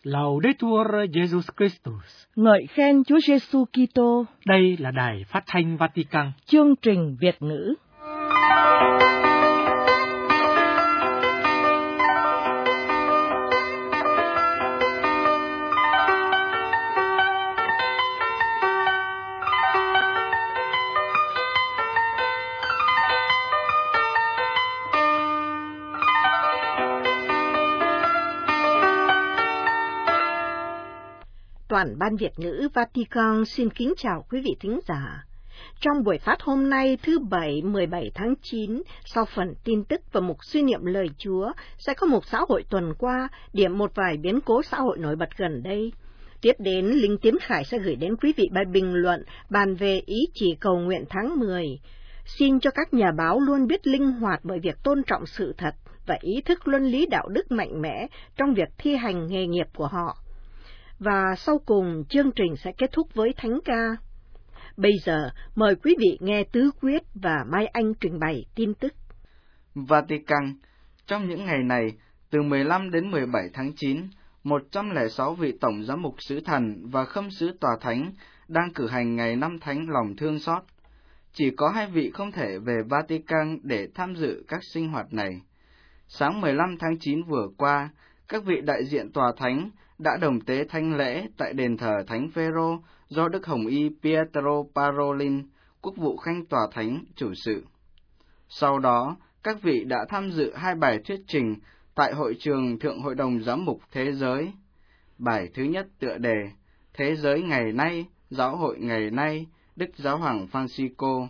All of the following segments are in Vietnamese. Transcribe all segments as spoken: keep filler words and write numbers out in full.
Laudetur Jesus Christus. Ngợi khen Chúa Giêsu Kitô. Đây là Đài Phát thanh Vatican. Chương trình Việt ngữ. Toàn ban Việt ngữ Vatican xin kính chào quý vị thính giả. Trong buổi phát hôm nay thứ Bảy mười bảy tháng chín, sau phần tin tức và mục suy niệm lời Chúa, sẽ có một xã hội tuần qua, điểm một vài biến cố xã hội nổi bật gần đây. Tiếp đến, Linh Tiến Khải sẽ gửi đến quý vị bài bình luận bàn về ý chỉ cầu nguyện tháng mười. Xin cho các nhà báo luôn biết linh hoạt bởi việc tôn trọng sự thật và ý thức luân lý đạo đức mạnh mẽ trong việc thi hành nghề nghiệp của họ. Và sau cùng, chương trình sẽ kết thúc với thánh ca. Bây giờ, mời quý vị nghe Tứ Quyết và Mai Anh trình bày tin tức. Vatican, trong những ngày này, từ mười lăm đến mười bảy tháng chín, một trăm lẻ sáu vị tổng giám mục sứ thần và khâm sứ tòa thánh đang cử hành ngày năm thánh lòng thương xót. Chỉ có hai vị không thể về Vatican để tham dự các sinh hoạt này. Sáng mười lăm tháng chín vừa qua, các vị đại diện tòa thánh đã đồng tế thánh lễ tại đền thờ Thánh Phêrô do Đức Hồng Y Pietro Parolin, quốc vụ khanh tòa thánh, chủ sự. Sau đó, các vị đã tham dự hai bài thuyết trình tại hội trường Thượng Hội đồng Giám mục Thế giới. Bài thứ nhất tựa đề Thế giới ngày nay, Giáo hội ngày nay, Đức Giáo hoàng Francisco,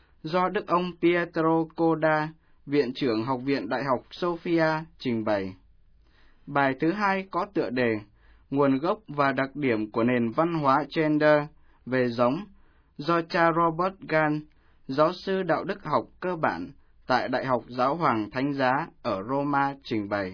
do Đức ông Pietro Coda, Viện trưởng Học viện Đại học Sofia, trình bày. Bài thứ hai có tựa đề Nguồn gốc và đặc điểm của nền văn hóa gender về giống, do cha Robert Gall, giáo sư đạo đức học cơ bản tại Đại học Giáo hoàng Thánh giá ở Roma trình bày.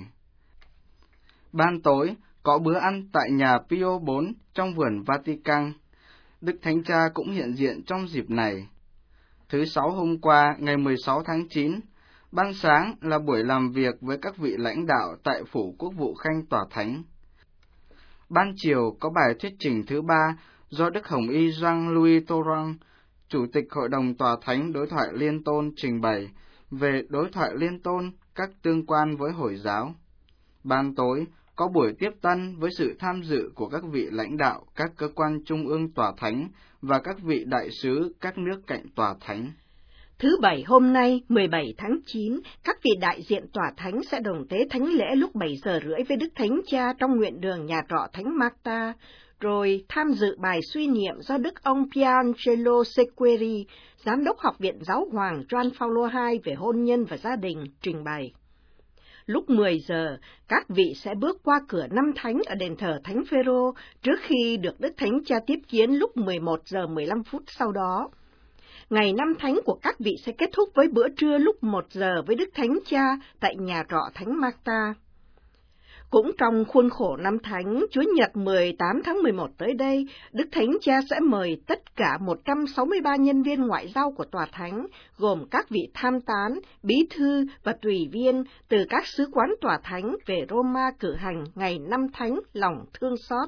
Ban tối có bữa ăn tại nhà Pio bốn trong vườn Vatican. Đức Thánh Cha cũng hiện diện trong dịp này. Thứ Sáu hôm qua, ngày mười sáu tháng chín, ban sáng là buổi làm việc với các vị lãnh đạo tại Phủ Quốc vụ Khanh Tòa Thánh. Ban chiều có bài thuyết trình thứ ba do Đức Hồng Y Jean-Louis Torrent, Chủ tịch Hội đồng Tòa Thánh Đối thoại Liên tôn trình bày về đối thoại liên tôn, các tương quan với Hồi giáo. Ban tối có buổi tiếp tân với sự tham dự của các vị lãnh đạo các cơ quan trung ương Tòa Thánh và các vị đại sứ các nước cạnh Tòa Thánh. Thứ Bảy hôm nay, mười bảy tháng chín, các vị đại diện Tòa Thánh sẽ đồng tế thánh lễ lúc bảy giờ rưỡi với Đức Thánh Cha trong nguyện đường nhà trọ Thánh Marta, rồi tham dự bài suy niệm do Đức ông Piangelo Sequeri, Giám đốc Học viện Giáo hoàng Gioan Phaolô hai về hôn nhân và gia đình, trình bày. Lúc mười giờ, các vị sẽ bước qua cửa năm thánh ở đền thờ Thánh Phêrô trước khi được Đức Thánh Cha tiếp kiến lúc mười một giờ mười lăm phút sau đó. Ngày năm thánh của các vị sẽ kết thúc với bữa trưa lúc một giờ với Đức Thánh Cha tại nhà trọ Thánh Marta. Cũng trong khuôn khổ năm thánh, Chúa Nhật mười tám tháng mười một tới đây, Đức Thánh Cha sẽ mời tất cả một trăm sáu mươi ba nhân viên ngoại giao của Tòa Thánh, gồm các vị tham tán, bí thư và tùy viên từ các sứ quán Tòa Thánh về Roma cử hành ngày năm thánh lòng thương xót.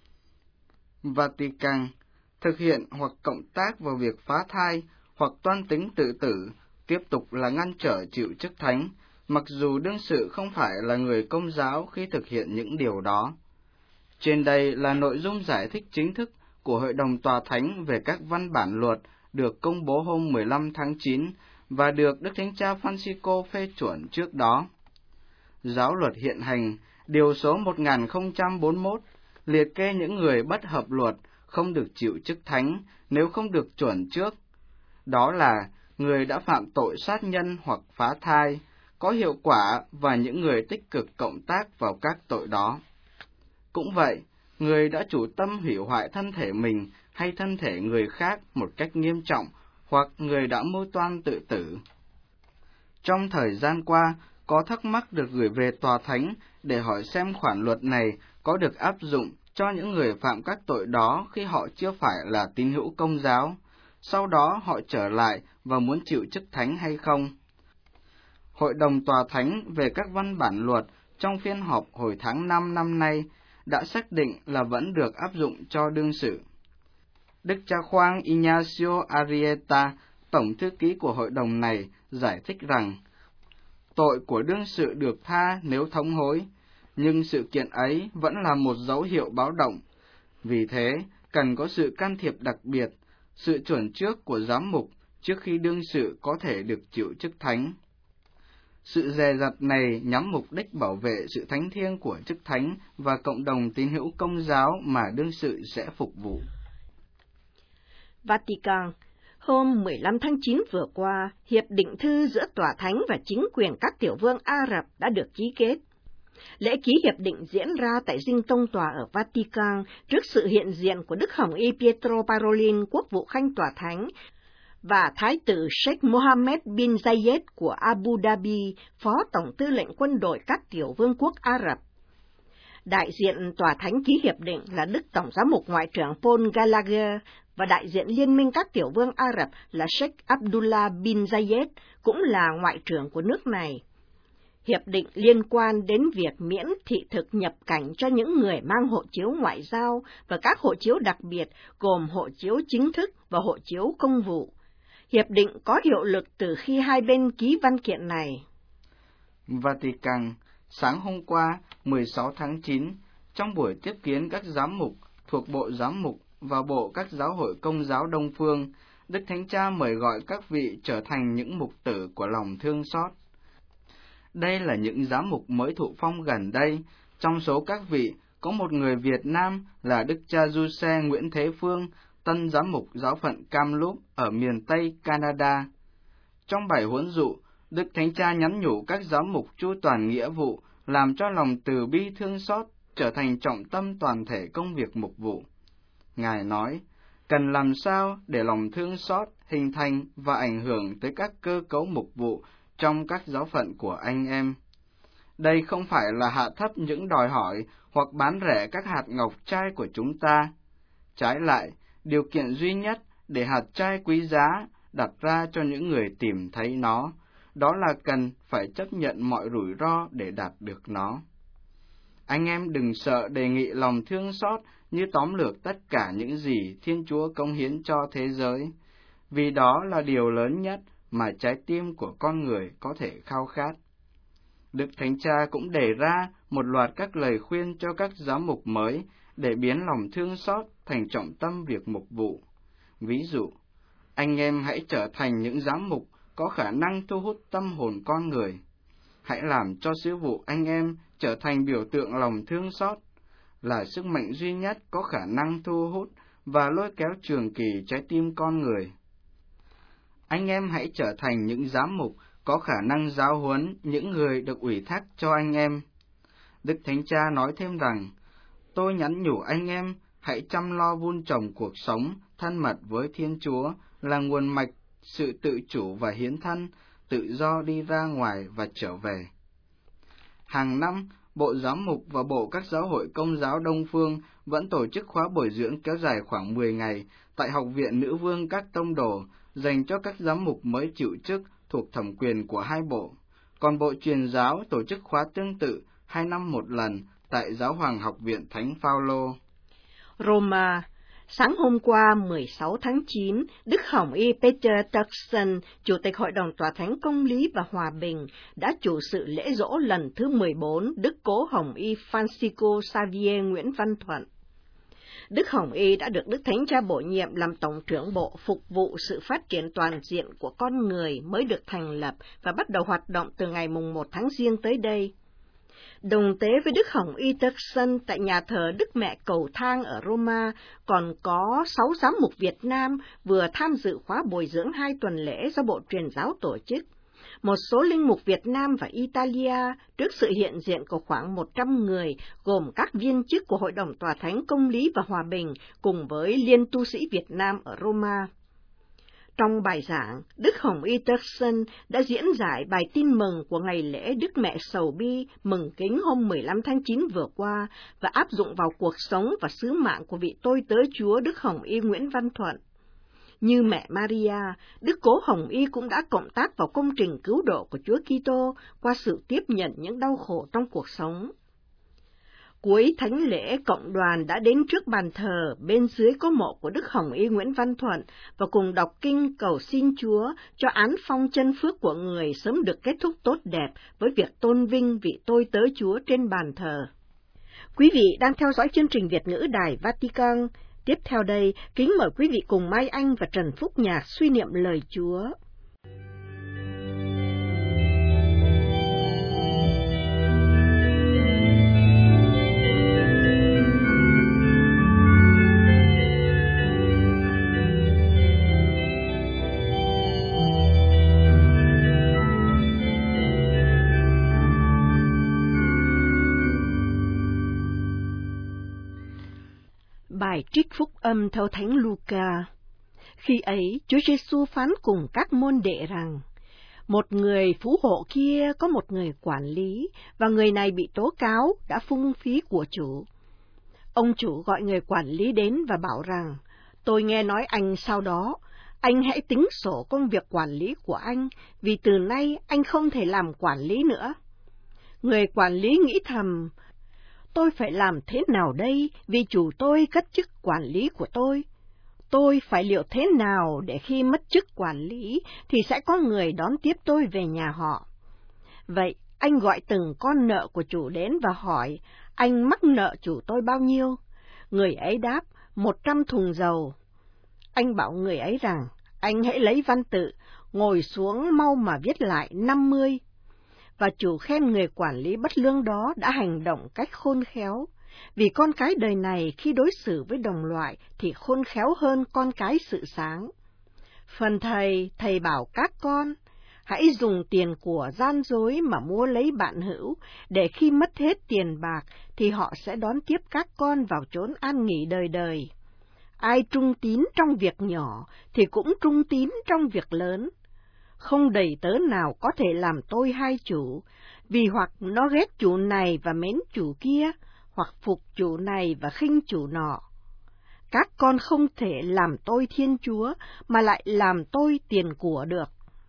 Vatican thực hiện hoặc cộng tác vào việc phá thai hoặc toan tính tự tử, tiếp tục là ngăn trở chịu chức thánh, mặc dù đương sự không phải là người Công giáo khi thực hiện những điều đó. Trên đây là nội dung giải thích chính thức của Hội đồng Tòa Thánh về các văn bản luật được công bố hôm mười lăm tháng chín và được Đức Thánh Cha Francisco phê chuẩn trước đó. Giáo luật hiện hành, điều số một nghìn không trăm bốn mươi mốt, liệt kê những người bất hợp luật không được chịu chức thánh nếu không được chuẩn trước. Đó là người đã phạm tội sát nhân hoặc phá thai, có hiệu quả và những người tích cực cộng tác vào các tội đó. Cũng vậy, người đã chủ tâm hủy hoại thân thể mình hay thân thể người khác một cách nghiêm trọng, hoặc người đã mưu toan tự tử. Trong thời gian qua, có thắc mắc được gửi về Tòa Thánh để hỏi xem khoản luật này có được áp dụng cho những người phạm các tội đó khi họ chưa phải là tín hữu Công giáo, sau đó họ trở lại và muốn chịu chức thánh hay không. Hội đồng Tòa Thánh về các văn bản luật trong phiên họp hồi tháng năm năm nay đã xác định là vẫn được áp dụng cho đương sự. Đức cha Juan Ignacio Arrieta, tổng thư ký của hội đồng này, giải thích rằng, tội của đương sự được tha nếu thống hối, nhưng sự kiện ấy vẫn là một dấu hiệu báo động. Vì thế, cần có sự can thiệp đặc biệt, sự chuẩn trước của giám mục trước khi đương sự có thể được chịu chức thánh. Sự dè dặt này nhắm mục đích bảo vệ sự thánh thiêng của chức thánh và cộng đồng tín hữu công giáo mà đương sự sẽ phục vụ. Vatican. Hôm mười lăm tháng chín vừa qua, hiệp định thư giữa Tòa Thánh và chính quyền các tiểu vương Ả Rập đã được ký kết. Lễ ký hiệp định diễn ra tại dinh tông tòa ở Vatican trước sự hiện diện của Đức Hồng Y Pietro Parolin, quốc vụ khanh Tòa Thánh, và Thái tử Sheikh Mohammed bin Zayed của Abu Dhabi, phó tổng tư lệnh quân đội các tiểu vương quốc Ả Rập. Đại diện Tòa Thánh ký hiệp định là Đức Tổng giám mục Ngoại trưởng Paul Gallagher, và đại diện Liên minh các tiểu vương Ả Rập là Sheikh Abdullah bin Zayed, cũng là ngoại trưởng của nước này. Hiệp định liên quan đến việc miễn thị thực nhập cảnh cho những người mang hộ chiếu ngoại giao và các hộ chiếu đặc biệt gồm hộ chiếu chính thức và hộ chiếu công vụ. Hiệp định có hiệu lực từ khi hai bên ký văn kiện này. Vatican, sáng hôm qua, mười sáu tháng chín, trong buổi tiếp kiến các giám mục thuộc Bộ Giám mục và Bộ các giáo hội Công giáo Đông Phương, Đức Thánh Cha mời gọi các vị trở thành những mục tử của lòng thương xót. Đây là những giám mục mới thụ phong gần đây, trong số các vị có một người Việt Nam là Đức cha Giuse Nguyễn Thế Phương, tân giám mục giáo phận Kamloops ở miền Tây Canada. Trong bài huấn dụ, Đức Thánh Cha nhắn nhủ các giám mục chu toàn nghĩa vụ, làm cho lòng từ bi thương xót trở thành trọng tâm toàn thể công việc mục vụ. Ngài nói, cần làm sao để lòng thương xót hình thành và ảnh hưởng tới các cơ cấu mục vụ trong các giáo phận của anh em. Đây không phải là hạ thấp những đòi hỏi hoặc bán rẻ các hạt ngọc trai của chúng ta. Trái lại, điều kiện duy nhất để hạt trai quý giá đặt ra cho những người tìm thấy nó, đó là cần phải chấp nhận mọi rủi ro để đạt được nó. Anh em đừng sợ đề nghị lòng thương xót như tóm lược tất cả những gì Thiên Chúa cống hiến cho thế giới, vì đó là điều lớn nhất mà trái tim của con người có thể khao khát. Đức Thánh Cha cũng đề ra một loạt các lời khuyên cho các giám mục mới để biến lòng thương xót thành trọng tâm việc mục vụ. Ví dụ, anh em hãy trở thành những giám mục có khả năng thu hút tâm hồn con người. Hãy làm cho sứ vụ anh em trở thành biểu tượng lòng thương xót, là sức mạnh duy nhất có khả năng thu hút và lôi kéo trường kỳ trái tim con người. Anh em hãy trở thành những giám mục có khả năng giáo huấn những người được ủy thác cho anh em. Đức Thánh Cha nói thêm rằng, tôi nhắn nhủ anh em hãy chăm lo vun trồng cuộc sống thân mật với Thiên Chúa là nguồn mạch sự tự chủ và hiến thân, tự do đi ra ngoài và trở về. Hàng năm, Bộ Giám mục và Bộ các giáo hội Công giáo Đông Phương vẫn tổ chức khóa bồi dưỡng kéo dài khoảng mười ngày tại Học viện Nữ vương các tông đồ dành cho các giám mục mới chịu chức thuộc thẩm quyền của hai bộ. Còn Bộ Truyền giáo tổ chức khóa tương tự hai năm một lần tại Giáo hoàng Học viện Thánh Phaolô. Roma. Sáng hôm qua mười sáu tháng chín, Đức Hồng Y Peter Turkson, Chủ tịch Hội đồng Tòa Thánh Công lý và Hòa bình, đã chủ sự lễ dỗ lần thứ mười bốn Đức Cố Hồng Y Francisco Xavier Nguyễn Văn Thuận. Đức Hồng Y đã được Đức Thánh Cha bổ nhiệm làm Tổng trưởng Bộ phục vụ sự phát triển toàn diện của con người mới được thành lập và bắt đầu hoạt động từ ngày mùng một tháng Giêng tới đây. Đồng tế với Đức Hồng Y Turkson tại nhà thờ Đức Mẹ Cầu Thang ở Roma, còn có sáu giám mục Việt Nam vừa tham dự khóa bồi dưỡng hai tuần lễ do Bộ Truyền giáo tổ chức. Một số linh mục Việt Nam và Italia trước sự hiện diện của khoảng một trăm người, gồm các viên chức của Hội đồng Tòa Thánh Công lý và Hòa bình, cùng với Liên tu sĩ Việt Nam ở Roma. Trong bài giảng, Đức Hồng Y Turkson đã diễn giải bài tin mừng của ngày lễ Đức Mẹ Sầu Bi mừng kính hôm mười lăm tháng chín vừa qua và áp dụng vào cuộc sống và sứ mạng của vị tôi tớ Chúa Đức Hồng Y Nguyễn Văn Thuận. Như mẹ Maria, Đức Cố Hồng Y cũng đã cộng tác vào công trình cứu độ của Chúa Kitô qua sự tiếp nhận những đau khổ trong cuộc sống. Cuối thánh lễ, cộng đoàn đã đến trước bàn thờ, bên dưới có mộ của Đức Hồng Y Nguyễn Văn Thuận và cùng đọc kinh cầu xin Chúa cho án phong chân phước của người sớm được kết thúc tốt đẹp với việc tôn vinh vị tôi tớ Chúa trên bàn thờ. Quý vị đang theo dõi chương trình Việt ngữ Đài Vatican. Tiếp theo đây, kính mời quý vị cùng Mai Anh và Trần Phúc Nhạc suy niệm lời Chúa. Bài trích phúc âm theo Thánh Luca. Khi ấy, Chúa Giêsu phán cùng các môn đệ rằng, một người phú hộ kia có một người quản lý, và người này bị tố cáo đã phung phí của chủ. Ông chủ gọi người quản lý đến và bảo rằng, tôi nghe nói anh sau đó, anh hãy tính sổ công việc quản lý của anh, vì từ nay anh không thể làm quản lý nữa. Người quản lý nghĩ thầm, tôi phải làm thế nào đây vì chủ tôi cất chức quản lý của tôi? Tôi phải liệu thế nào để khi mất chức quản lý thì sẽ có người đón tiếp tôi về nhà họ? Vậy anh gọi từng con nợ của chủ đến và hỏi, anh mắc nợ chủ tôi bao nhiêu? Người ấy đáp, một trăm thùng dầu. Anh bảo người ấy rằng, anh hãy lấy văn tự, ngồi xuống mau mà viết lại năm mươi. Và chủ khen người quản lý bất lương đó đã hành động cách khôn khéo, vì con cái đời này khi đối xử với đồng loại thì khôn khéo hơn con cái sự sáng. Phần thầy, thầy bảo các con, hãy dùng tiền của gian dối mà mua lấy bạn hữu, để khi mất hết tiền bạc thì họ sẽ đón tiếp các con vào chốn an nghỉ đời đời. Ai trung tín trong việc nhỏ thì cũng trung tín trong việc lớn. Không đầy tớ nào có thể làm tôi hai chủ, vì hoặc nó ghét chủ này và mến chủ kia, hoặc phục chủ này và khinh chủ nọ. Các con không thể làm tôi Thiên Chúa, mà lại làm tôi tiền của được.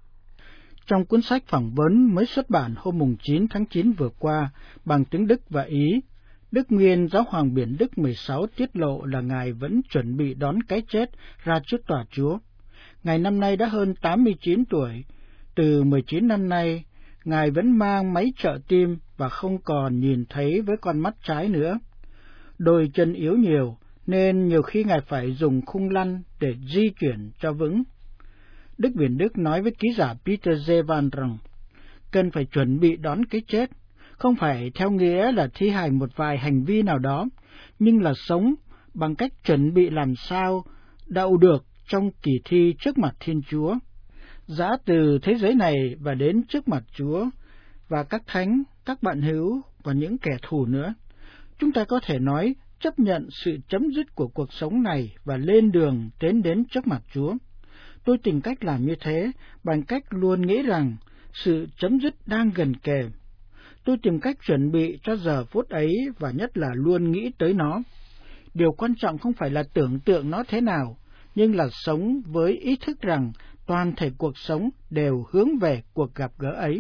Trong cuốn sách phỏng vấn mới xuất bản hôm mùng chín tháng chín vừa qua bằng tiếng Đức và Ý, Đức Nguyên Giáo hoàng Biển Đức mười sáu tiết lộ là Ngài vẫn chuẩn bị đón cái chết ra trước tòa Chúa. Ngài năm nay đã hơn tám mươi chín tuổi, từ mười chín năm nay, Ngài vẫn mang máy trợ tim và không còn nhìn thấy với con mắt trái nữa. Đôi chân yếu nhiều, nên nhiều khi Ngài phải dùng khung lăn để di chuyển cho vững. Đức Biển Đức nói với ký giả Peter Zevan rằng, cần phải chuẩn bị đón cái chết, không phải theo nghĩa là thi hành một vài hành vi nào đó, nhưng là sống bằng cách chuẩn bị làm sao đậu được trong kỳ thi trước mặt Thiên Chúa. Giã từ thế giới này và đến trước mặt Chúa và các thánh, các bạn hữu và những kẻ thù nữa, chúng ta có thể nói chấp nhận sự chấm dứt của cuộc sống này và lên đường tiến đến trước mặt Chúa. Tôi tìm cách làm như thế bằng cách luôn nghĩ rằng sự chấm dứt đang gần kề. Tôi tìm cách chuẩn bị cho giờ phút ấy và nhất là luôn nghĩ tới nó. Điều quan trọng không phải là tưởng tượng nó thế nào, nhưng là sống với ý thức rằng toàn thể cuộc sống đều hướng về cuộc gặp gỡ ấy.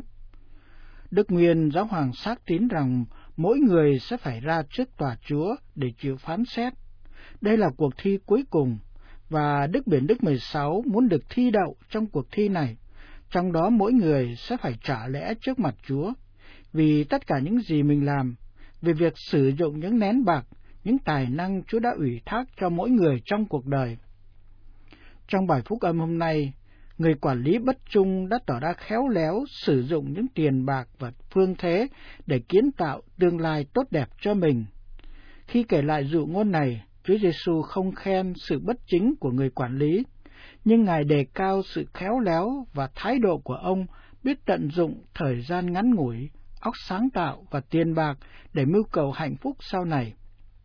Đức Nguyên Giáo hoàng xác tín rằng mỗi người sẽ phải ra trước tòa Chúa để chịu phán xét. Đây là cuộc thi cuối cùng, và Đức Biển Đức mười sáu muốn được thi đậu trong cuộc thi này, trong đó mỗi người sẽ phải trả lẽ trước mặt Chúa, vì tất cả những gì mình làm, về việc sử dụng những nén bạc, những tài năng Chúa đã ủy thác cho mỗi người trong cuộc đời. Trong bài phúc âm hôm nay, người quản lý bất trung đã tỏ ra khéo léo sử dụng những tiền bạc và phương thế để kiến tạo tương lai tốt đẹp cho mình. Khi kể lại dụ ngôn này, Chúa Giêsu không khen sự bất chính của người quản lý, nhưng Ngài đề cao sự khéo léo và thái độ của ông biết tận dụng thời gian ngắn ngủi, óc sáng tạo và tiền bạc để mưu cầu hạnh phúc sau này.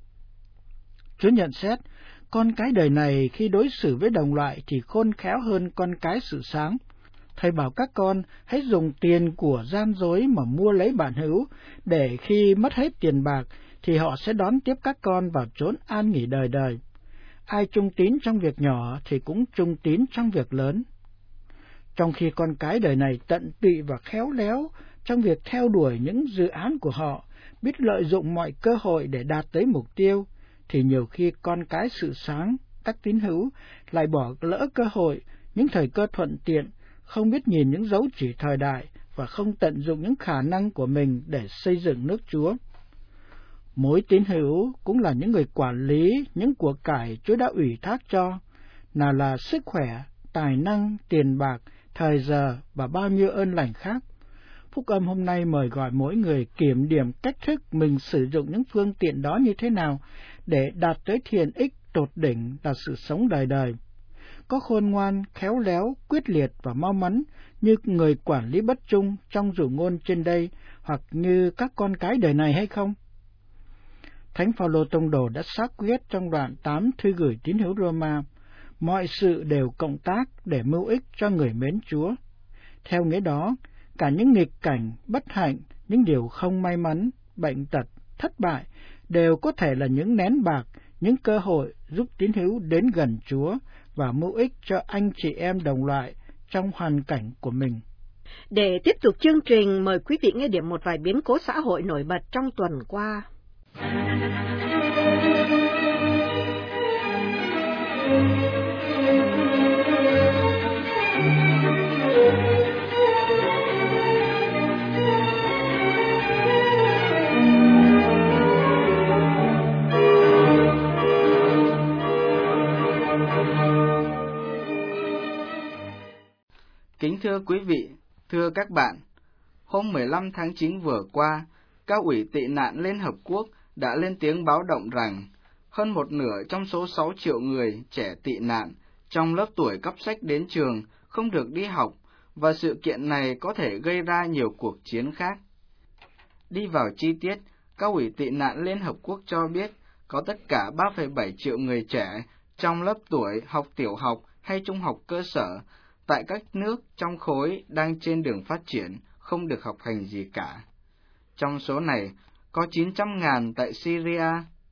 Chúa nhận xét, con cái đời này khi đối xử với đồng loại thì khôn khéo hơn con cái sự sáng. Thầy bảo các con hãy dùng tiền của gian dối mà mua lấy bạn hữu, để khi mất hết tiền bạc thì họ sẽ đón tiếp các con vào chốn an nghỉ đời đời. Ai trung tín trong việc nhỏ thì cũng trung tín trong việc lớn. Trong khi con cái đời này tận tụy và khéo léo trong việc theo đuổi những dự án của họ, biết lợi dụng mọi cơ hội để đạt tới mục tiêu, thì nhiều khi con cái sự sáng, các tín hữu lại bỏ lỡ cơ hội, những thời cơ thuận tiện, không biết nhìn những dấu chỉ thời đại và không tận dụng những khả năng của mình để xây dựng nước Chúa. Mỗi tín hữu cũng là những người quản lý những của cải Chúa đã ủy thác cho, nào là sức khỏe, tài năng, tiền bạc, thời giờ và bao nhiêu ơn lành khác. Phúc âm hôm nay mời gọi mỗi người kiểm điểm cách thức mình sử dụng những phương tiện đó như thế nào để đạt tới thiện ích tột đỉnh là sự sống đời đời. Có khôn ngoan, khéo léo, quyết liệt và mau mắn như người quản lý bất trung trong dụ ngôn trên đây, hoặc như các con cái đời này hay không? Thánh Phaolô tông đồ đã xác quyết trong đoạn tám thư gửi tín hữu Roma, mọi sự đều cộng tác để mưu ích cho người mến Chúa. Theo nghĩa đó, cả những nghịch cảnh, bất hạnh, những điều không may mắn, bệnh tật, thất bại đều có thể là những nén bạc, những cơ hội giúp tín hữu đến gần Chúa và mưu ích cho anh chị em đồng loại trong hoàn cảnh của mình. Để tiếp tục chương trình, mời quý vị nghe điểm một vài biến cố xã hội nổi bật trong tuần qua. Kính thưa quý vị, thưa các bạn, hôm mười lăm tháng chín vừa qua, Cao ủy tị nạn Liên Hợp Quốc đã lên tiếng báo động rằng hơn một nửa trong số sáu triệu người trẻ tị nạn trong lớp tuổi cấp sách đến trường không được đi học, và sự kiện này có thể gây ra nhiều cuộc chiến khác. Đi vào chi tiết, Cao ủy tị nạn Liên Hợp Quốc cho biết có tất cả ba phẩy bảy triệu người trẻ trong lớp tuổi học tiểu học hay trung học cơ sở tại các nước trong khối đang trên đường phát triển, không được học hành gì cả. Trong số này, có chín trăm ngàn tại Syria.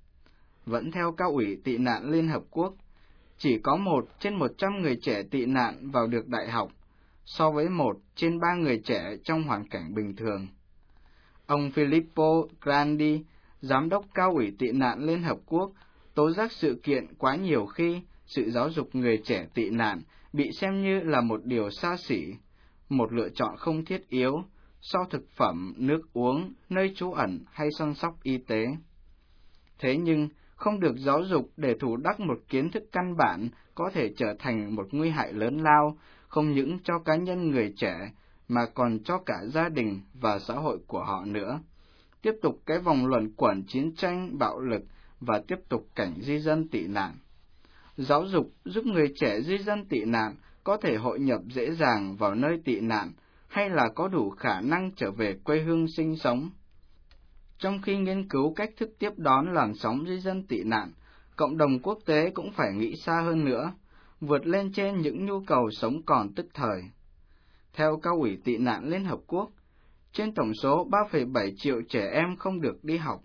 Vẫn theo Cao ủy tị nạn Liên Hợp Quốc, chỉ có một trên một trăm người trẻ tị nạn vào được đại học, so với một trên ba người trẻ trong hoàn cảnh bình thường. Ông Filippo Grandi, Giám đốc Cao ủy tị nạn Liên Hợp Quốc, tố giác sự kiện quá nhiều khi sự giáo dục người trẻ tị nạn bị xem như là một điều xa xỉ, một lựa chọn không thiết yếu, sau thực phẩm, nước uống, nơi trú ẩn hay chăm sóc y tế. Thế nhưng, không được giáo dục để thủ đắc một kiến thức căn bản có thể trở thành một nguy hại lớn lao, không những cho cá nhân người trẻ, mà còn cho cả gia đình và xã hội của họ nữa. Tiếp tục cái vòng luẩn quẩn chiến tranh, bạo lực và tiếp tục cảnh di dân tị nạn. Giáo dục giúp người trẻ di dân tị nạn có thể hội nhập dễ dàng vào nơi tị nạn, hay là có đủ khả năng trở về quê hương sinh sống. Trong khi nghiên cứu cách thức tiếp đón làn sóng di dân tị nạn, cộng đồng quốc tế cũng phải nghĩ xa hơn nữa, vượt lên trên những nhu cầu sống còn tức thời. Theo Cao ủy tị nạn Liên Hợp Quốc, trên tổng số ba phẩy bảy triệu trẻ em không được đi học,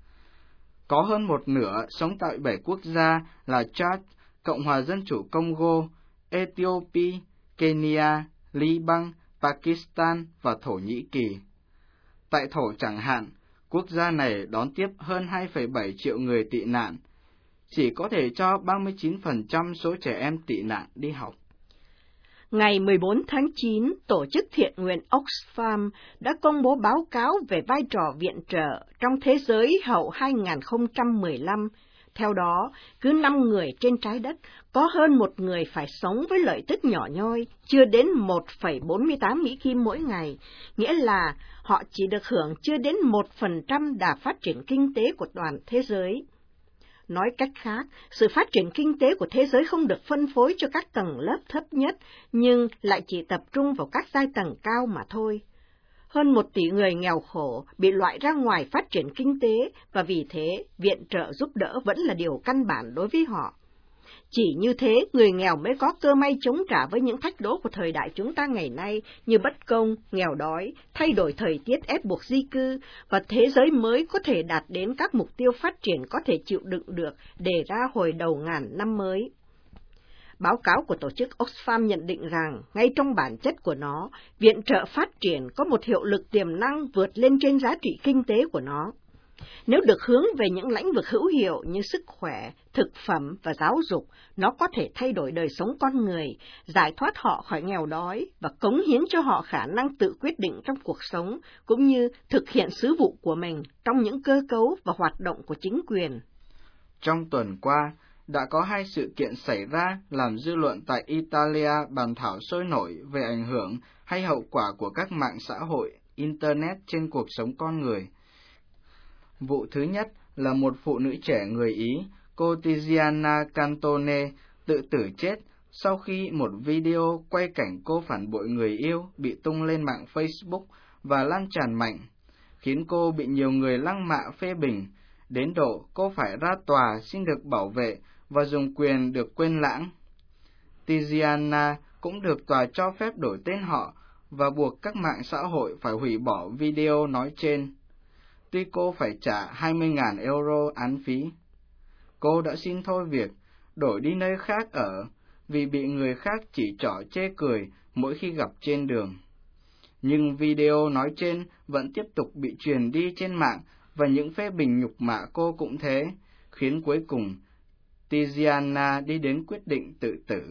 có hơn một nửa sống tại bảy quốc gia là Chad, Cộng hòa Dân chủ Congo, Ethiopia, Kenya, Liban, Pakistan và Thổ Nhĩ Kỳ. Tại Thổ chẳng hạn, quốc gia này đón tiếp hơn hai phẩy bảy triệu người tị nạn, chỉ có thể cho ba mươi chín phần trăm số trẻ em tị nạn đi học. Ngày mười bốn tháng chín, Tổ chức Thiện nguyện Oxfam đã công bố báo cáo về vai trò viện trợ trong thế giới hậu hai không một lăm. Theo đó, cứ năm người trên trái đất có hơn một người phải sống với lợi tức nhỏ nhoi, chưa đến một phẩy bốn mươi tám Mỹ Kim mỗi ngày, nghĩa là họ chỉ được hưởng chưa đến một phần trăm đà phát triển kinh tế của toàn thế giới. Nói cách khác, sự phát triển kinh tế của thế giới không được phân phối cho các tầng lớp thấp nhất, nhưng lại chỉ tập trung vào các giai tầng cao mà thôi. Hơn một tỷ người nghèo khổ bị loại ra ngoài phát triển kinh tế, và vì thế, viện trợ giúp đỡ vẫn là điều căn bản đối với họ. Chỉ như thế, người nghèo mới có cơ may chống trả với những thách đố của thời đại chúng ta ngày nay như bất công, nghèo đói, thay đổi thời tiết ép buộc di cư, và thế giới mới có thể đạt đến các mục tiêu phát triển có thể chịu đựng được đề ra hồi đầu ngàn năm mới. Báo cáo của tổ chức Oxfam nhận định rằng, ngay trong bản chất của nó, viện trợ phát triển có một hiệu lực tiềm năng vượt lên trên giá trị kinh tế của nó. Nếu được hướng về những lĩnh vực hữu hiệu như sức khỏe, thực phẩm và giáo dục, nó có thể thay đổi đời sống con người, giải thoát họ khỏi nghèo đói và cống hiến cho họ khả năng tự quyết định trong cuộc sống, cũng như thực hiện sứ vụ của mình trong những cơ cấu và hoạt động của chính quyền. Trong tuần qua, đã có hai sự kiện xảy ra làm dư luận tại Italia bàn thảo sôi nổi về ảnh hưởng hay hậu quả của các mạng xã hội, Internet trên cuộc sống con người. Vụ thứ nhất là một phụ nữ trẻ người Ý, cô Tiziana Cantone, tự tử chết sau khi một video quay cảnh cô phản bội người yêu bị tung lên mạng Facebook và lan tràn mạnh, khiến cô bị nhiều người lăng mạ phê bình, đến độ cô phải ra tòa xin được bảo vệ và dùng quyền được quên lãng. Tiziana cũng được tòa cho phép đổi tên họ và buộc các mạng xã hội phải hủy bỏ video nói trên. Tuy cô phải trả hai mươi nghìn euro án phí. Cô đã xin thôi việc, đổi đi nơi khác ở, vì bị người khác chỉ trỏ chê cười mỗi khi gặp trên đường. Nhưng video nói trên vẫn tiếp tục bị truyền đi trên mạng, và những phê bình nhục mạ cô cũng thế, khiến cuối cùng Tiziana đi đến quyết định tự tử.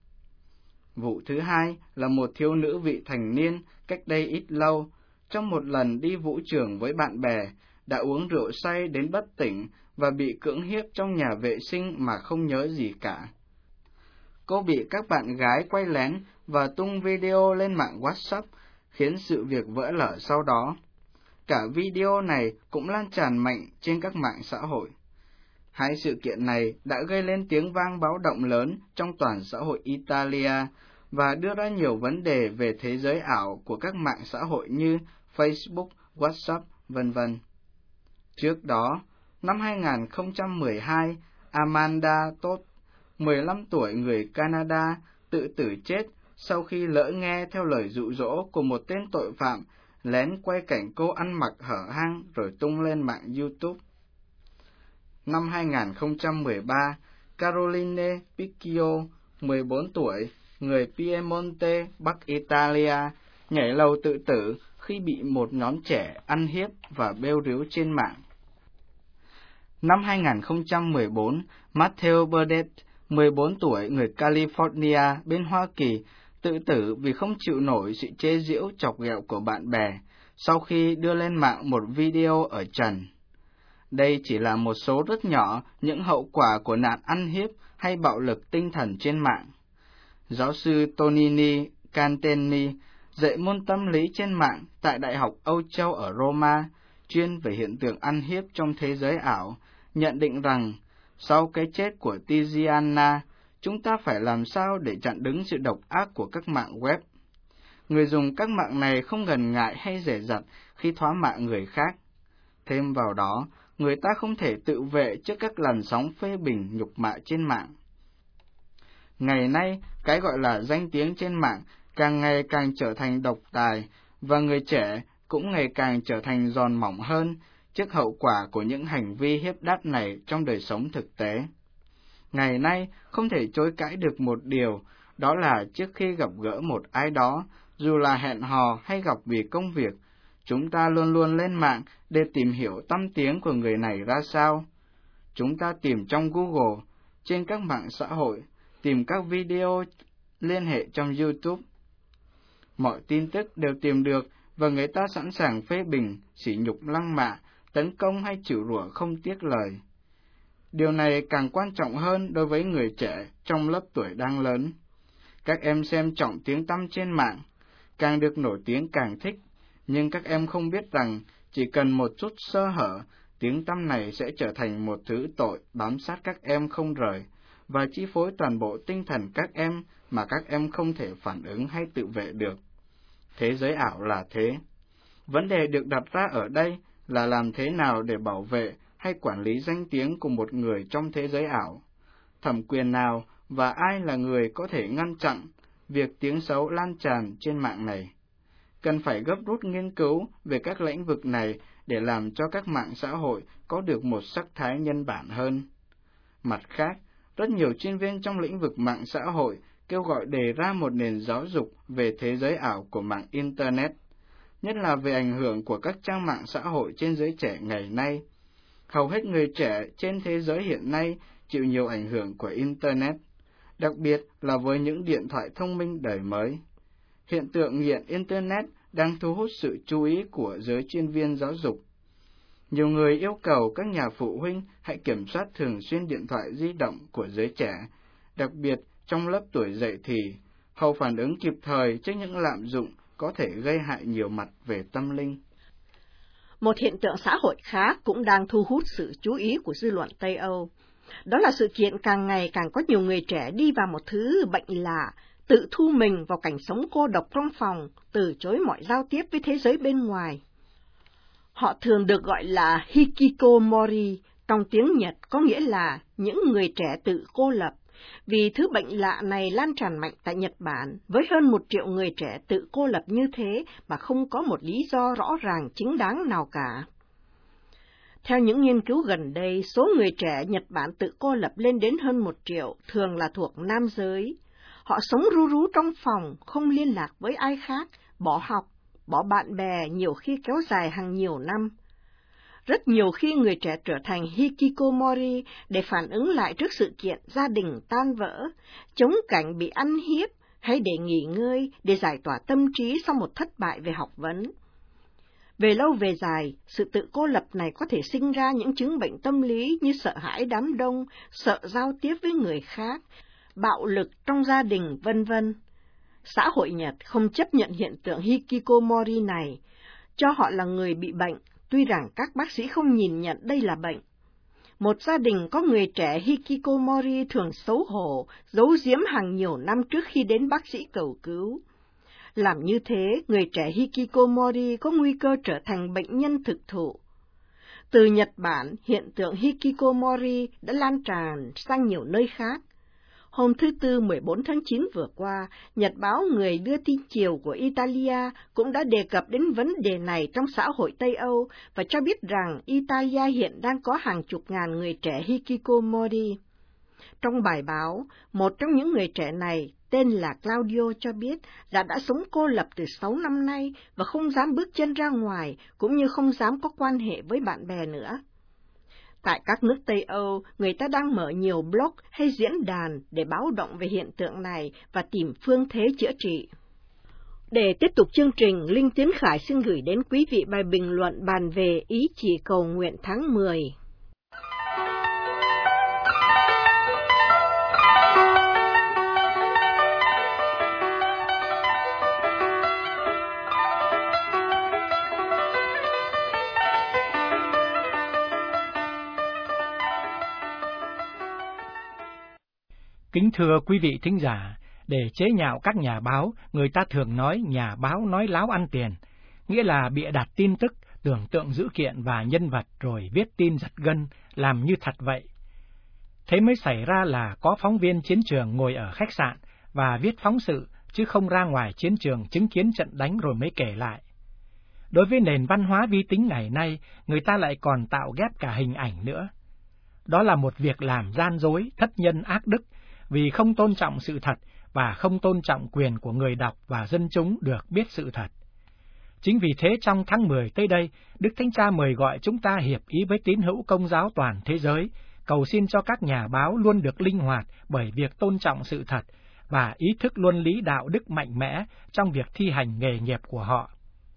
Vụ thứ hai là một thiếu nữ vị thành niên cách đây ít lâu, trong một lần đi vũ trường với bạn bè, đã uống rượu say đến bất tỉnh và bị cưỡng hiếp trong nhà vệ sinh mà không nhớ gì cả. Cô bị các bạn gái quay lén và tung video lên mạng WhatsApp, khiến sự việc vỡ lở sau đó. Cả video này cũng lan tràn mạnh trên các mạng xã hội. Hai sự kiện này đã gây lên tiếng vang báo động lớn trong toàn xã hội Italia và đưa ra nhiều vấn đề về thế giới ảo của các mạng xã hội như Facebook, WhatsApp, vân vân. Trước đó, năm hai nghìn không trăm mười hai, Amanda Todd, mười lăm tuổi người Canada, tự tử chết sau khi lỡ nghe theo lời dụ dỗ của một tên tội phạm lén quay cảnh cô ăn mặc hở hang rồi tung lên mạng YouTube. Năm hai nghìn không trăm mười ba, Caroline Picchio, mười bốn tuổi, người Piemonte, Bắc Italia, nhảy lầu tự tử khi bị một nhóm trẻ ăn hiếp và bêu riếu trên mạng. Năm hai nghìn không trăm mười bốn, Matthew Burdett, mười bốn tuổi, người California, bên Hoa Kỳ, tự tử vì không chịu nổi sự chế giễu chọc ghẹo của bạn bè sau khi đưa lên mạng một video ở trần. Đây chỉ là một số rất nhỏ những hậu quả của nạn ăn hiếp hay bạo lực tinh thần trên mạng. Giáo sư Tonini Canteni, dạy môn tâm lý trên mạng tại Đại học Âu Châu ở Roma, chuyên về hiện tượng ăn hiếp trong thế giới ảo, nhận định rằng, sau cái chết của Tiziana, chúng ta phải làm sao để chặn đứng sự độc ác của các mạng web. Người dùng các mạng này không ngần ngại hay dè dặt khi thóa mạ người khác. Thêm vào đó, người ta không thể tự vệ trước các làn sóng phê bình nhục mạ trên mạng. Ngày nay, cái gọi là danh tiếng trên mạng càng ngày càng trở thành độc tài, và người trẻ cũng ngày càng trở thành giòn mỏng hơn trước hậu quả của những hành vi hiếp đáp này trong đời sống thực tế. Ngày nay, không thể chối cãi được một điều, đó là trước khi gặp gỡ một ai đó, dù là hẹn hò hay gặp vì công việc, chúng ta luôn luôn lên mạng để tìm hiểu tâm tiếng của người này ra sao. Chúng ta tìm trong Google, trên các mạng xã hội, tìm các video liên hệ trong YouTube. Mọi tin tức đều tìm được và người ta sẵn sàng phê bình, sỉ nhục lăng mạ, tấn công hay chửi rủa không tiếc lời. Điều này càng quan trọng hơn đối với người trẻ trong lớp tuổi đang lớn. Các em xem trọng tiếng tăm trên mạng, càng được nổi tiếng càng thích, nhưng các em không biết rằng chỉ cần một chút sơ hở, tiếng tăm này sẽ trở thành một thứ tội bám sát các em không rời, và chi phối toàn bộ tinh thần các em mà các em không thể phản ứng hay tự vệ được. Thế giới ảo là thế. Vấn đề được đặt ra ở đây là làm thế nào để bảo vệ hay quản lý danh tiếng của một người trong thế giới ảo. Thẩm quyền nào và ai là người có thể ngăn chặn việc tiếng xấu lan tràn trên mạng này? Cần phải gấp rút nghiên cứu về các lĩnh vực này để làm cho các mạng xã hội có được một sắc thái nhân bản hơn. Mặt khác, rất nhiều chuyên viên trong lĩnh vực mạng xã hội kêu gọi đề ra một nền giáo dục về thế giới ảo của mạng Internet, nhất là về ảnh hưởng của các trang mạng xã hội trên giới trẻ ngày nay. Hầu hết người trẻ trên thế giới hiện nay chịu nhiều ảnh hưởng của Internet, đặc biệt là với những điện thoại thông minh đời mới. Hiện tượng nghiện Internet đang thu hút sự chú ý của giới chuyên viên giáo dục. Nhiều người yêu cầu các nhà phụ huynh hãy kiểm soát thường xuyên điện thoại di động của giới trẻ, đặc biệt trong lớp tuổi dậy thì, hầu phản ứng kịp thời trước những lạm dụng có thể gây hại nhiều mặt về tâm linh. Một hiện tượng xã hội khác cũng đang thu hút sự chú ý của dư luận Tây Âu. Đó là sự kiện càng ngày càng có nhiều người trẻ đi vào một thứ bệnh lạ, tự thu mình vào cảnh sống cô độc trong phòng, từ chối mọi giao tiếp với thế giới bên ngoài. Họ thường được gọi là hikikomori, trong tiếng Nhật có nghĩa là những người trẻ tự cô lập, vì thứ bệnh lạ này lan tràn mạnh tại Nhật Bản, với hơn một triệu người trẻ tự cô lập như thế mà không có một lý do rõ ràng chính đáng nào cả. Theo những nghiên cứu gần đây, số người trẻ Nhật Bản tự cô lập lên đến hơn một triệu, thường là thuộc nam giới. Họ sống ru rú trong phòng, không liên lạc với ai khác, bỏ học, bỏ bạn bè, nhiều khi kéo dài hàng nhiều năm. Rất nhiều khi người trẻ trở thành hikikomori để phản ứng lại trước sự kiện gia đình tan vỡ, chống cảnh bị ăn hiếp, hay để nghỉ ngơi, để giải tỏa tâm trí sau một thất bại về học vấn. Về lâu về dài, sự tự cô lập này có thể sinh ra những chứng bệnh tâm lý như sợ hãi đám đông, sợ giao tiếp với người khác, bạo lực trong gia đình, vân vân. Xã hội Nhật không chấp nhận hiện tượng hikikomori này, cho họ là người bị bệnh, tuy rằng các bác sĩ không nhìn nhận đây là bệnh. Một gia đình có người trẻ hikikomori thường xấu hổ, giấu giếm hàng nhiều năm trước khi đến bác sĩ cầu cứu. Làm như thế, người trẻ hikikomori có nguy cơ trở thành bệnh nhân thực thụ. Từ Nhật Bản, hiện tượng hikikomori đã lan tràn sang nhiều nơi khác. Hôm thứ Tư mười bốn tháng chín vừa qua, Nhật báo Người đưa tin chiều của Italia cũng đã đề cập đến vấn đề này trong xã hội Tây Âu và cho biết rằng Italia hiện đang có hàng chục ngàn người trẻ hikikomori. Trong bài báo, một trong những người trẻ này, tên là Claudio, cho biết là đã sống cô lập từ sáu năm nay và không dám bước chân ra ngoài, cũng như không dám có quan hệ với bạn bè nữa. Tại các nước Tây Âu, người ta đang mở nhiều blog hay diễn đàn để báo động về hiện tượng này và tìm phương thế chữa trị. Để tiếp tục chương trình, Linh Tiến Khải xin gửi đến quý vị bài bình luận bàn về ý chỉ cầu nguyện tháng mười. Kính thưa quý vị thính giả, để chế nhạo các nhà báo, người ta thường nói nhà báo nói láo ăn tiền, nghĩa là bịa đặt tin tức, tưởng tượng dữ kiện và nhân vật rồi viết tin giật gân, làm như thật vậy. Thế mới xảy ra là có phóng viên chiến trường ngồi ở khách sạn và viết phóng sự, chứ không ra ngoài chiến trường chứng kiến trận đánh rồi mới kể lại. Đối với nền văn hóa vi tính ngày nay, người ta lại còn tạo ghép cả hình ảnh nữa. Đó là một việc làm gian dối, thất nhân ác đức, vì không tôn trọng sự thật và không tôn trọng quyền của người đọc và dân chúng được biết sự thật. Chính vì thế trong tháng mười tới đây, Đức Thánh Cha mời gọi chúng ta hiệp ý với tín hữu Công giáo toàn thế giới, cầu xin cho các nhà báo luôn được linh hoạt bởi việc tôn trọng sự thật và ý thức luân lý đạo đức mạnh mẽ trong việc thi hành nghề nghiệp của họ.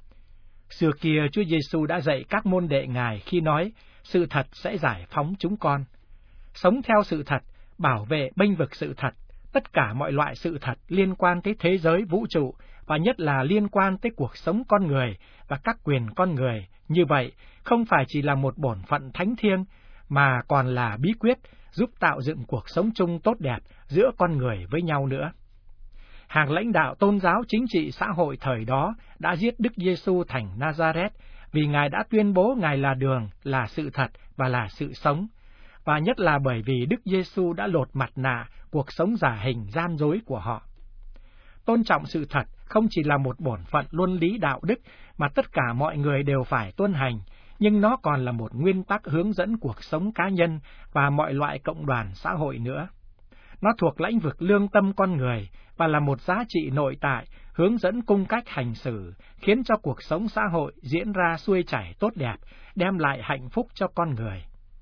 Xưa kia Chúa Giêsu đã dạy các môn đệ Ngài khi nói, sự thật sẽ giải phóng chúng con. Sống theo sự thật, bảo vệ bênh vực sự thật, tất cả mọi loại sự thật liên quan tới thế giới vũ trụ và nhất là liên quan tới cuộc sống con người và các quyền con người. Như vậy, không phải chỉ là một bổn phận thánh thiêng, mà còn là bí quyết giúp tạo dựng cuộc sống chung tốt đẹp giữa con người với nhau nữa. Hàng lãnh đạo tôn giáo chính trị xã hội thời đó đã giết Đức Giêsu thành Nazareth vì Ngài đã tuyên bố Ngài là đường, là sự thật và là sự sống. Và nhất là bởi vì Đức Giêsu đã lột mặt nạ cuộc sống giả hình gian dối của họ. Tôn trọng sự thật không chỉ là một bổn phận luân lý đạo đức mà tất cả mọi người đều phải tuân hành, nhưng nó còn là một nguyên tắc hướng dẫn cuộc sống cá nhân và mọi loại cộng đoàn xã hội nữa. Nó thuộc lĩnh vực lương tâm con người và là một giá trị nội tại hướng dẫn cung cách hành xử, khiến cho cuộc sống xã hội diễn ra xuôi chảy tốt đẹp, đem lại hạnh phúc cho con người.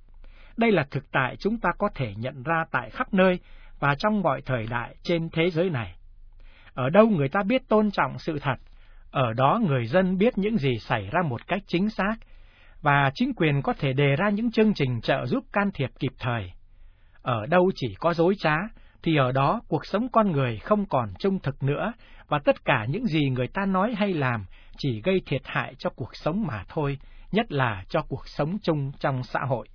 Đây là thực tại chúng ta có thể nhận ra tại khắp nơi và trong mọi thời đại trên thế giới này. Ở đâu người ta biết tôn trọng sự thật, ở đó người dân biết những gì xảy ra một cách chính xác, và chính quyền có thể đề ra những chương trình trợ giúp can thiệp kịp thời. Ở đâu chỉ có dối trá, thì ở đó cuộc sống con người không còn trung thực nữa, và tất cả những gì người ta nói hay làm chỉ gây thiệt hại cho cuộc sống mà thôi, nhất là cho cuộc sống chung trong xã hội.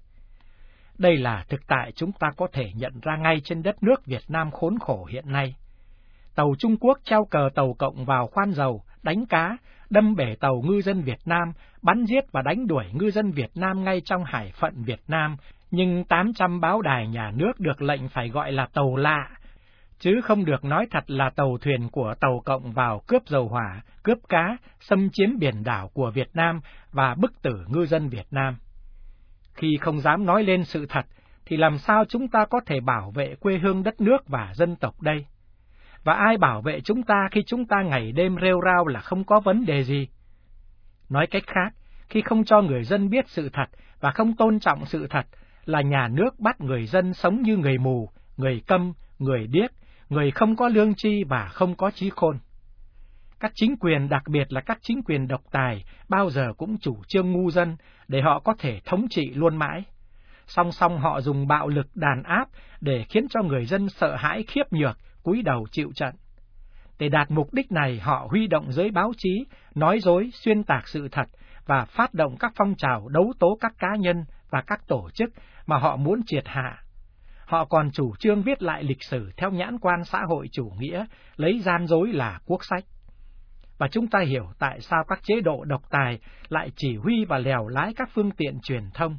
Đây là thực tại chúng ta có thể nhận ra ngay trên đất nước Việt Nam khốn khổ hiện nay. Tàu Trung Quốc treo cờ Tàu Cộng vào khoan dầu, đánh cá, đâm bể tàu ngư dân Việt Nam, bắn giết và đánh đuổi ngư dân Việt Nam ngay trong hải phận Việt Nam, nhưng tám trăm báo đài nhà nước được lệnh phải gọi là tàu lạ, chứ không được nói thật là tàu thuyền của Tàu Cộng vào cướp dầu hỏa, cướp cá, xâm chiếm biển đảo của Việt Nam và bức tử ngư dân Việt Nam. Khi không dám nói lên sự thật, thì làm sao chúng ta có thể bảo vệ quê hương đất nước và dân tộc đây? Và ai bảo vệ chúng ta khi chúng ta ngày đêm rêu rao là không có vấn đề gì? Nói cách khác, khi không cho người dân biết sự thật và không tôn trọng sự thật, là nhà nước bắt người dân sống như người mù, người câm, người điếc, người không có lương tri và không có trí khôn. Các chính quyền, đặc biệt là các chính quyền độc tài, bao giờ cũng chủ trương ngu dân để họ có thể thống trị luôn mãi. Song song họ dùng bạo lực đàn áp để khiến cho người dân sợ hãi khiếp nhược, cúi đầu chịu trận. Để đạt mục đích này, họ huy động giới báo chí, nói dối, xuyên tạc sự thật và phát động các phong trào đấu tố các cá nhân và các tổ chức mà họ muốn triệt hạ. Họ còn chủ trương viết lại lịch sử theo nhãn quan xã hội chủ nghĩa, lấy gian dối là quốc sách. Và chúng ta hiểu tại sao các chế độ độc tài lại chỉ huy và lèo lái các phương tiện truyền thông.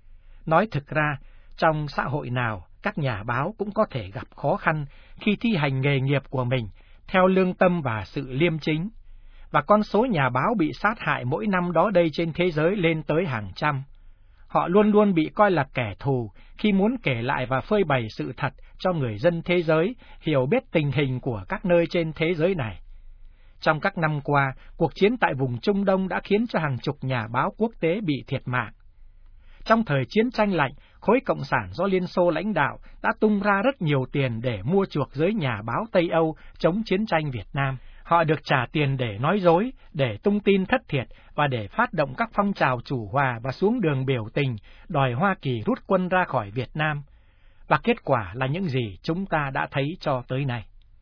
Nói thực ra, trong xã hội nào, các nhà báo cũng có thể gặp khó khăn khi thi hành nghề nghiệp của mình theo lương tâm và sự liêm chính. Và con số nhà báo bị sát hại mỗi năm đó đây trên thế giới lên tới hàng trăm. Họ luôn luôn bị coi là kẻ thù khi muốn kể lại và phơi bày sự thật cho người dân thế giới hiểu biết tình hình của các nơi trên thế giới này. Trong các năm qua, cuộc chiến tại vùng Trung Đông đã khiến cho hàng chục nhà báo quốc tế bị thiệt mạng. Trong thời chiến tranh lạnh, khối cộng sản do Liên Xô lãnh đạo đã tung ra rất nhiều tiền để mua chuộc giới nhà báo Tây Âu chống chiến tranh Việt Nam. Họ được trả tiền để nói dối, để tung tin thất thiệt và để phát động các phong trào chủ hòa và xuống đường biểu tình, đòi Hoa Kỳ rút quân ra khỏi Việt Nam. Và kết quả là những gì chúng ta đã thấy cho tới nay.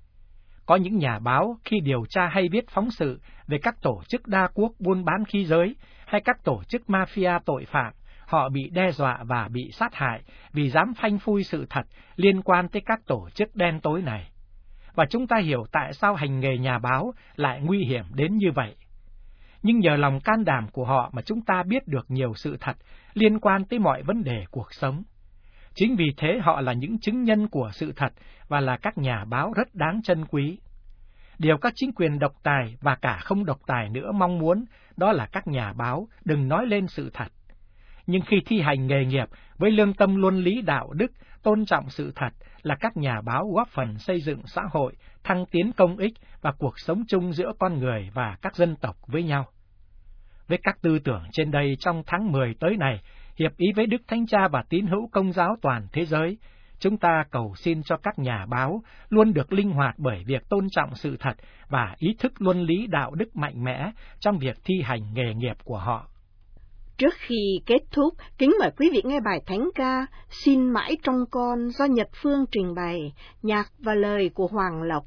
Có những nhà báo khi điều tra hay viết phóng sự về các tổ chức đa quốc buôn bán khí giới hay các tổ chức mafia tội phạm, họ bị đe dọa và bị sát hại vì dám phanh phui sự thật liên quan tới các tổ chức đen tối này. Và chúng ta hiểu tại sao hành nghề nhà báo lại nguy hiểm đến như vậy. Nhưng nhờ lòng can đảm của họ mà chúng ta biết được nhiều sự thật liên quan tới mọi vấn đề cuộc sống. Chính vì thế họ là những chứng nhân của sự thật và là các nhà báo rất đáng trân quý. Điều các chính quyền độc tài và cả không độc tài nữa mong muốn đó là các nhà báo đừng nói lên sự thật. Nhưng khi thi hành nghề nghiệp với lương tâm luân lý đạo đức, tôn trọng sự thật, là các nhà báo góp phần xây dựng xã hội, thăng tiến công ích và cuộc sống chung giữa con người và các dân tộc với nhau. Với các tư tưởng trên đây, trong tháng mười tới này, hiệp ý với Đức Thánh Cha và tín hữu Công giáo toàn thế giới, chúng ta cầu xin cho các nhà báo luôn được linh hoạt bởi việc tôn trọng sự thật và ý thức luân lý đạo đức mạnh mẽ trong việc thi hành nghề nghiệp của họ. Trước khi kết thúc, kính mời quý vị nghe bài thánh ca Xin Mãi Trong Con do Nhật Phương trình bày, nhạc và lời của Hoàng Lộc.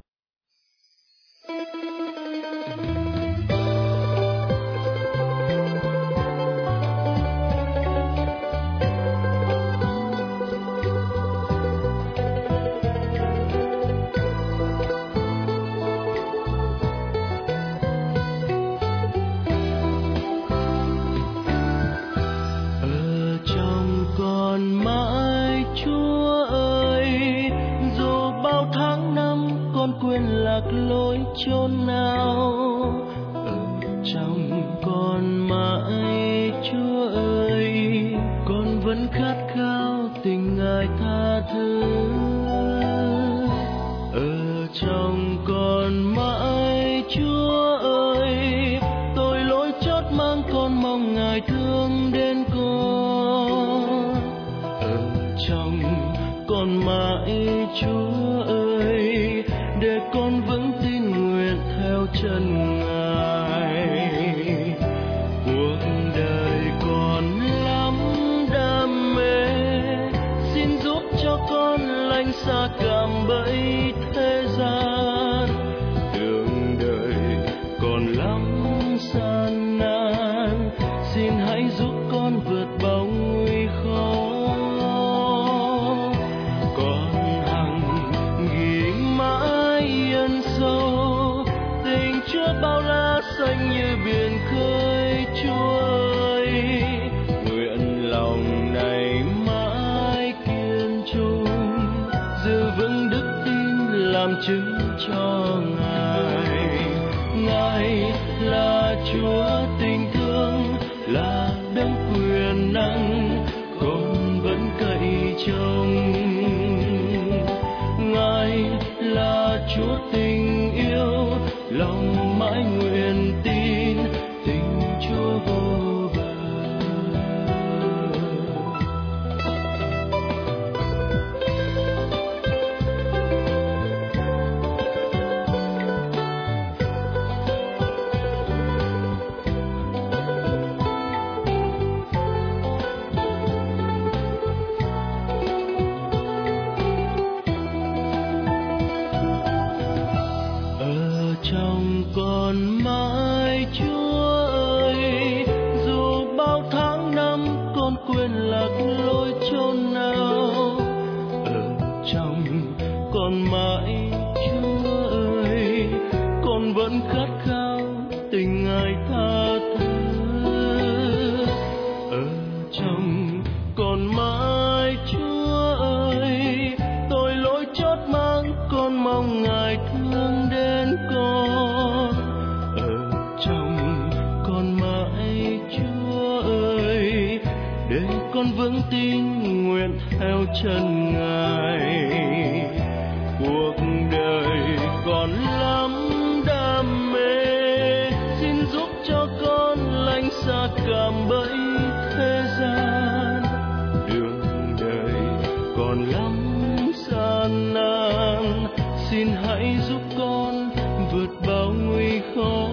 Lối chốn nào ở trong con mãi, Chúa ơi, con vẫn khát khao tình Ngài tha thứ. Ở trong con mãi, Chúa ơi, tôi lỗi chót mang con mong Ngài thương đến con. còn mãi Chúa ơi, để con vững tin nguyện theo chân Ngài. Cuộc đời còn lắm đam mê, xin giúp cho con lánh xa cạm bẫy thế gian. Đường đời còn lắm gian nan, xin hãy giúp con vượt bao nguy khó. Con hằng ghi mãi ân sâu, tình Chúa bao la xanh như biển khơi. Chúa ơi, nguyện lòng này mãi kiên trung, giữ vững đức tin làm chứng cho Ngài. Ngài là Chúa tình thương, là đấng quyền năng, con vẫn cậy trông. Ngài là Chúa tình yêu, lòng mãi nguyện tin tình Chúa vô bờ. Ở trong con mãi Chúa ơi, dù bao tháng năm con quên lạc lối chốn nào. Ở trong con mãi Chúa ơi, con vẫn khát khao tình Ngài tha thứ. Ở trong con mãi Chúa ơi, tội lỗi chót mang con mong Ngài thương đến con. Ở trong con mãi Chúa ơi, để con vững tin nguyện theo chân Ngài. Cuộc đời còn lắm đam mê, xin giúp cho con lánh xa cạm bẫy thế gian. Đường đời còn lắm gian nan, xin hãy giúp con vượt bao nguy khó.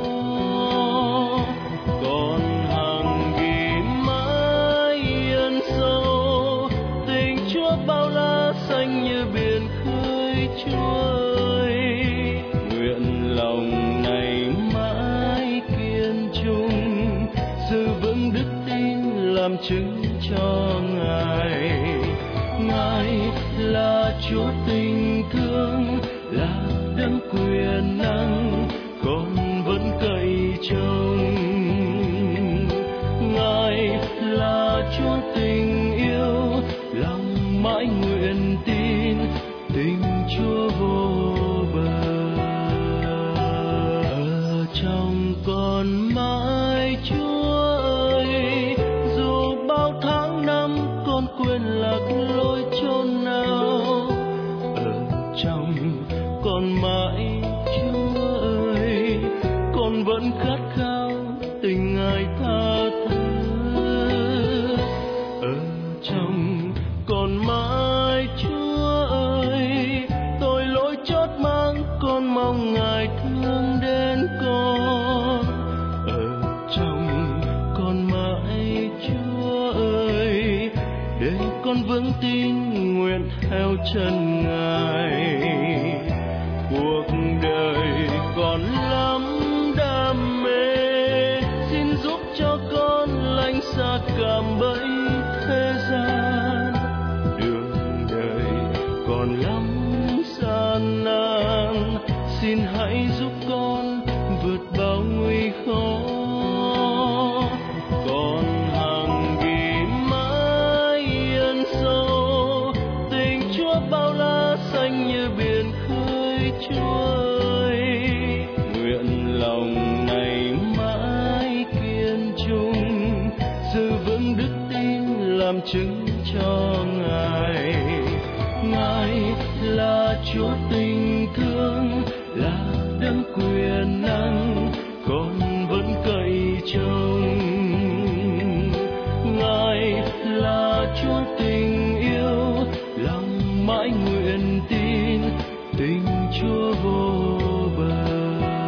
Con hằng ghi mãi ân sâu, tình Chúa bao la xanh như biển khơi. Chúa ơi, nguyện lòng này mãi kiên trung, giữ vững đức tin làm chứng cho Ngài. Ngài là Chúa tình thương, là đấng quyền năng, con vẫn cậy trông. Ngài là Chúa tình yêu, lòng mãi nguyện tin tình Chúa vô bờ. Ở trong con mãi Chúa ơi, dù bao tháng năm con quên lạc lối chốn nào. Ở trong con mãi Chúa ơi, con vẫn khát khao tình Ngài tha thứ. Ở trong con mãi Chúa ơi, tội lỗi chót mang con mong Ngài thương đến con. Ở trong con mãi Chúa ơi, để con vững tin nguyện theo chân Ngài. Cuộc đời còn lắm đam mê, xin giúp cho con lánh xa cạm bẫy thế gian. Đường đời còn lắm gian nan, xin hãy giúp con vượt bao nguy khó. Con hằng ghi mãi ân sâu, tình Chúa bao la xanh như biển khơi. Chúa ơi, nguyện lòng này mãi kiên trung, giữ vững đức tin làm chứng cho Ngài. Ngài là Chúa tình thương, là đấng quyền năng, con vẫn cậy trông. Ngài là Chúa tình yêu, lòng mãi nguyện tin tình Chúa vô bờ.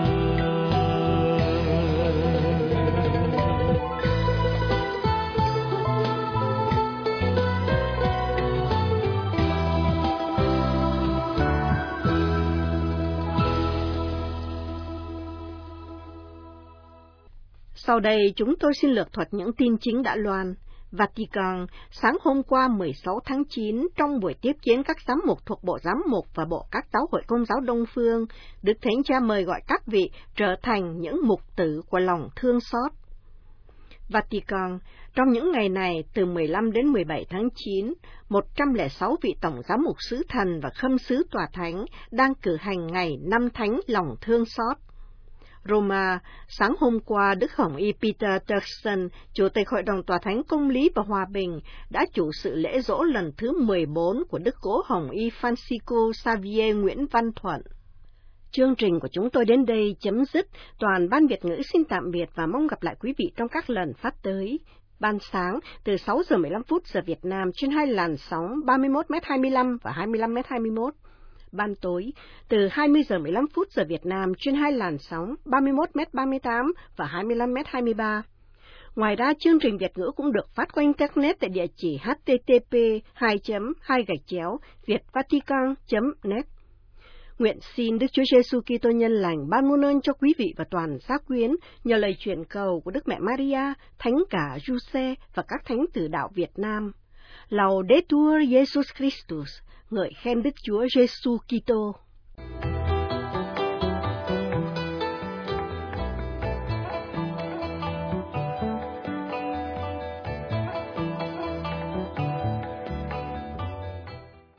Sau đây chúng tôi xin lược thuật những tin chính đã loan. Vatican, sáng hôm qua mười sáu tháng chín, trong buổi tiếp kiến các giám mục thuộc Bộ Giám mục và Bộ các giáo hội Công giáo Đông Phương, Đức Thánh Cha mời gọi các vị trở thành những mục tử của lòng thương xót. Vatican, trong những ngày này, từ mười lăm đến mười bảy tháng chín, một trăm lẻ sáu vị tổng giám mục sứ thần và khâm sứ tòa thánh đang cử hành ngày năm thánh lòng thương xót. Roma, sáng hôm qua, Đức Hồng Y Peter Turkson, Chủ tịch Hội đồng Tòa Thánh Công lý và Hòa bình, đã chủ sự lễ dỗ lần thứ mười bốn của Đức Cố Hồng Y Francisco Xavier Nguyễn Văn Thuận. Chương trình của chúng tôi đến đây chấm dứt. Toàn ban Việt ngữ xin tạm biệt và mong gặp lại quý vị trong các lần phát tới. Ban sáng từ sáu giờ mười lăm phút giờ Việt Nam trên hai làn sóng ba mươi mốt mét hai mươi lăm và hai mươi lăm mét hai mươi mốt. Ban tối từ hai mươi giờ mười lăm phút giờ Việt Nam trên hai làn sóng ba mươi mốt mét ba mươi tám và hai mươi lăm mét hai mươi ba. Ngoài ra, chương trình Việt ngữ cũng được phát qua Internet tại địa chỉ h t t p hai chấm hai gạch chéo vietvatican chấm net. Nguyện xin Đức Chúa Giêsu Kitô nhân lành ban muôn ơn cho quý vị và toàn gia quyến nhờ lời truyền cầu của Đức Mẹ Maria, Thánh cả Giuse và các thánh tử đạo Việt Nam. Laudetur Jesus Christus, ngợi khen Đức Chúa Giêsu Kitô.